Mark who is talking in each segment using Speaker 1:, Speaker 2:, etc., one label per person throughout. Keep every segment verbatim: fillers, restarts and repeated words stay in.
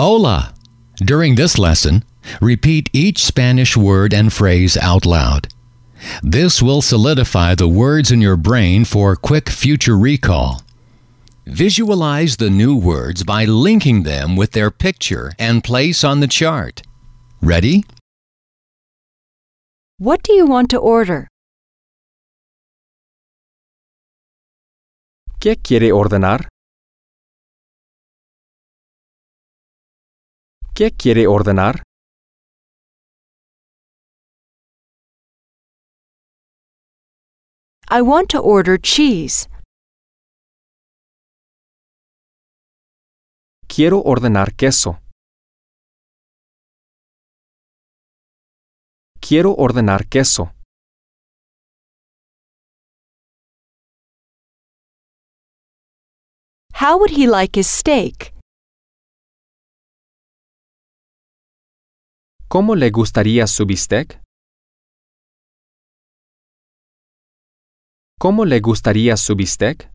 Speaker 1: Hola! During this lesson, repeat each Spanish word and phrase out loud. This will solidify the words in your brain for quick future recall. Visualize the new words by linking them with their picture and place on the chart. Ready?
Speaker 2: What do you want to order?
Speaker 3: ¿Qué quiere ordenar? ¿Qué quiere ordenar?
Speaker 2: I want to order cheese.
Speaker 3: Quiero ordenar queso. Quiero ordenar queso.
Speaker 2: How would he like his steak?
Speaker 3: ¿Cómo le gustaría su bistec? ¿Cómo le gustaría su bistec?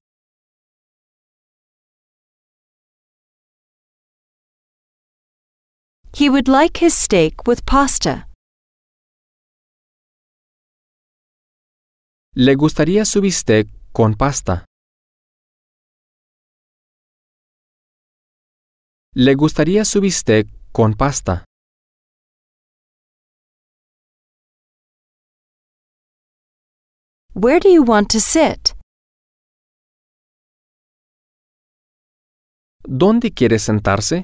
Speaker 2: He would like his steak with pasta.
Speaker 3: Le gustaría su bistec con pasta. Le gustaría su bistec con pasta.
Speaker 2: Where do you want to sit?
Speaker 3: ¿Dónde quiere sentarse?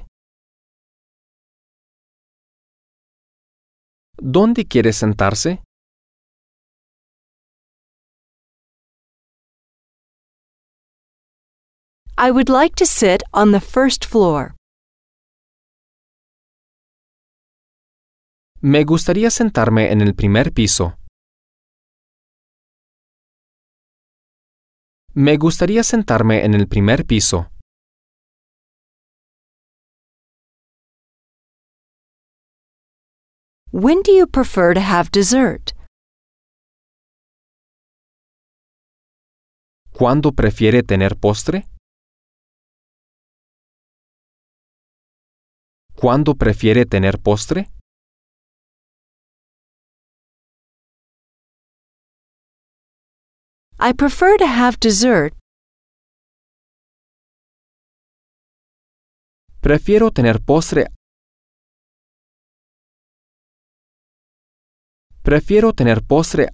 Speaker 3: ¿Dónde quiere sentarse?
Speaker 2: I would like to sit on the first floor.
Speaker 3: Me gustaría sentarme en el primer piso. Me gustaría sentarme en el primer piso.
Speaker 2: When do you prefer to have dessert?
Speaker 3: ¿Cuándo prefiere tener postre? ¿Cuándo prefiere tener postre?
Speaker 2: I prefer to have dessert.
Speaker 3: Prefiero tener postre. Prefiero tener postre.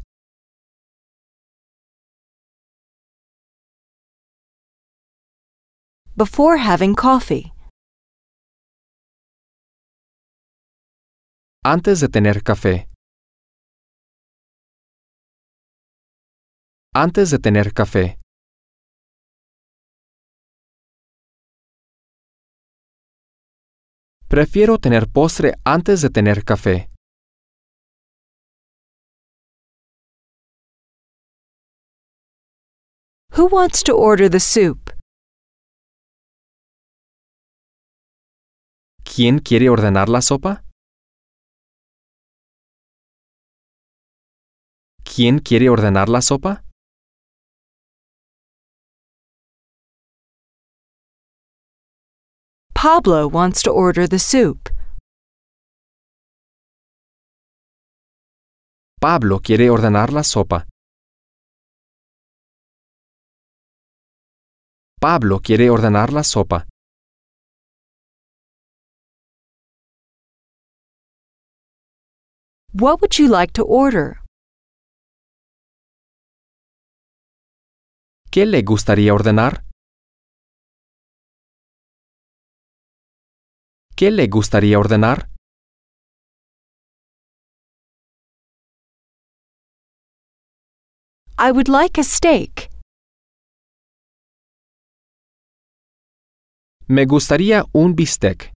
Speaker 2: Before having coffee.
Speaker 3: Antes de tener café. Antes de tener café. Prefiero tener postre antes de tener café.
Speaker 2: Who wants to order the soup?
Speaker 3: ¿Quién quiere ordenar la sopa? ¿Quién quiere ordenar la sopa?
Speaker 2: Pablo wants to order the soup.
Speaker 3: Pablo quiere ordenar la sopa. Pablo quiere ordenar la sopa.
Speaker 2: What would you like to order?
Speaker 3: ¿Qué le gustaría ordenar? ¿Qué le gustaría ordenar?
Speaker 2: I would like a steak.
Speaker 3: Me gustaría un bistec.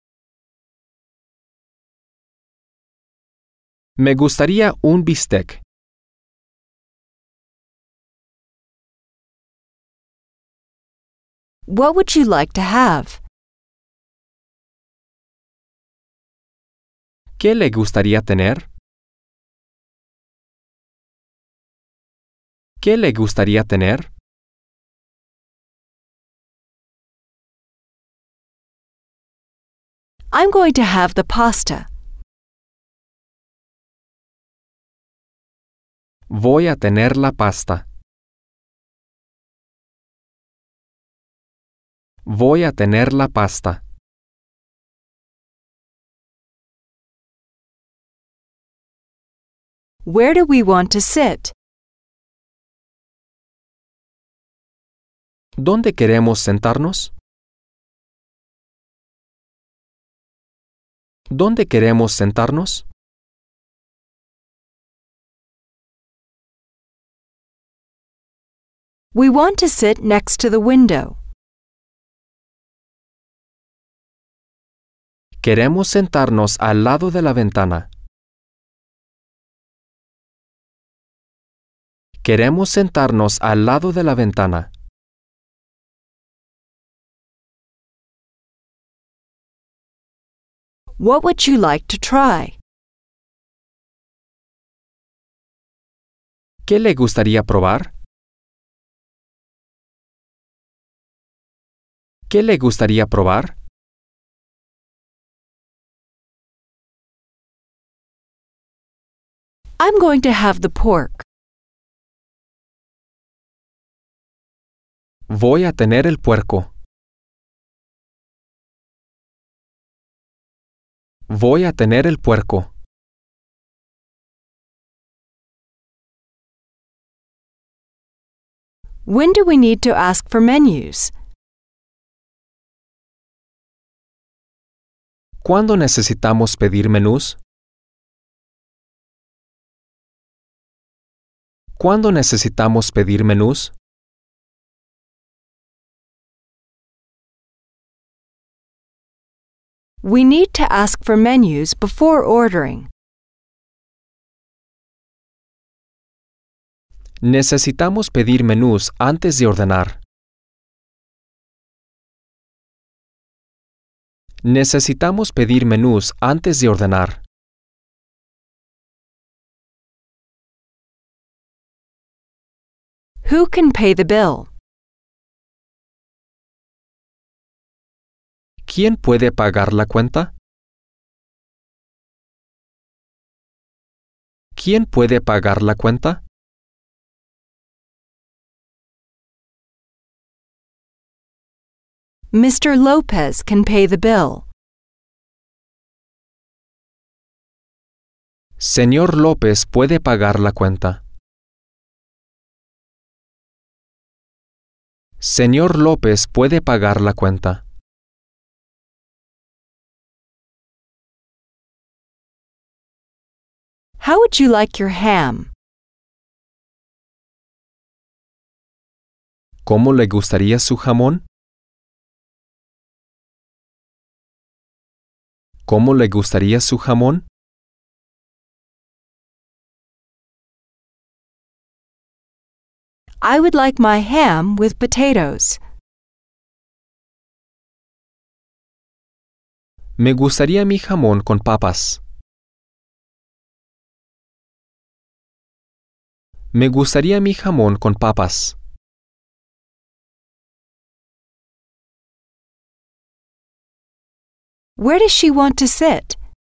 Speaker 3: Me gustaría un bistec.
Speaker 2: What would you like to have?
Speaker 3: ¿Qué le gustaría tener? ¿Qué le gustaría tener?
Speaker 2: I'm going to have the pasta.
Speaker 3: Voy a tener la pasta. Voy a tener la pasta.
Speaker 2: Where do we want to sit?
Speaker 3: ¿Dónde queremos sentarnos? ¿Dónde queremos sentarnos?
Speaker 2: We want to sit next to the window.
Speaker 3: Queremos sentarnos al lado de la ventana. Queremos sentarnos al lado de la ventana.
Speaker 2: What would you like to try?
Speaker 3: ¿Qué le gustaría probar? ¿Qué le gustaría probar?
Speaker 2: I'm going to have the pork.
Speaker 3: Voy a tener el puerco. Voy a tener el puerco.
Speaker 2: When do we need to ask for menus?
Speaker 3: ¿Cuándo necesitamos pedir menús? ¿Cuándo necesitamos pedir menús?
Speaker 2: We need to ask for menus before ordering.
Speaker 3: Necesitamos pedir menús antes de ordenar. Necesitamos pedir menús antes de ordenar.
Speaker 2: Who can pay the bill?
Speaker 3: ¿Quién puede pagar la cuenta? ¿Quién puede pagar la cuenta?
Speaker 2: Mister Lopez can pay the bill.
Speaker 3: Señor López puede pagar la cuenta. Señor López puede pagar la cuenta.
Speaker 2: How would you like your ham?
Speaker 3: ¿Cómo le gustaría su jamón? ¿Cómo le gustaría su jamón?
Speaker 2: I would like my ham with potatoes.
Speaker 3: Me gustaría mi jamón con papas. Me gustaría mi jamón con papas.
Speaker 2: Where does she want to sit?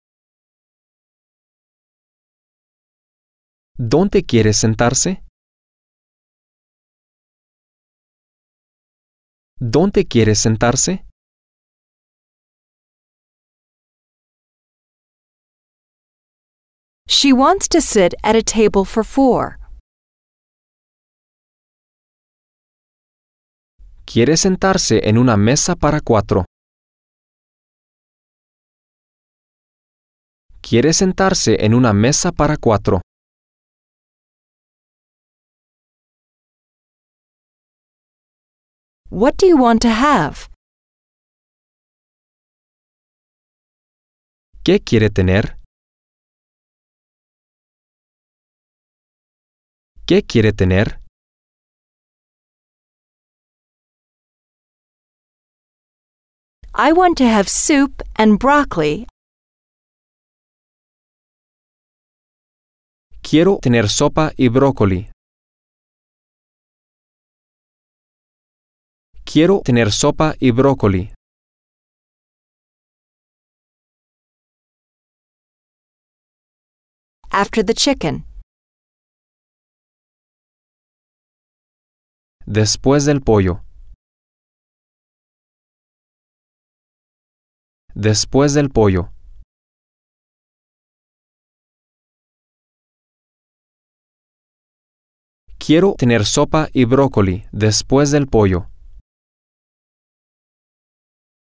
Speaker 3: ¿Dónde quiere sentarse? ¿Dónde quiere sentarse?
Speaker 2: She wants to sit at a table for four.
Speaker 3: Quiere sentarse en una mesa para cuatro. Quiere sentarse en una mesa para cuatro.
Speaker 2: What do you want to have?
Speaker 3: ¿Qué quiere tener? ¿Qué quiere tener?
Speaker 2: I want to have soup and broccoli.
Speaker 3: Quiero tener sopa y brócoli. Quiero tener sopa y brócoli.
Speaker 2: after the chicken.
Speaker 3: Después del pollo. Después del pollo. Quiero tener sopa y brócoli después del pollo.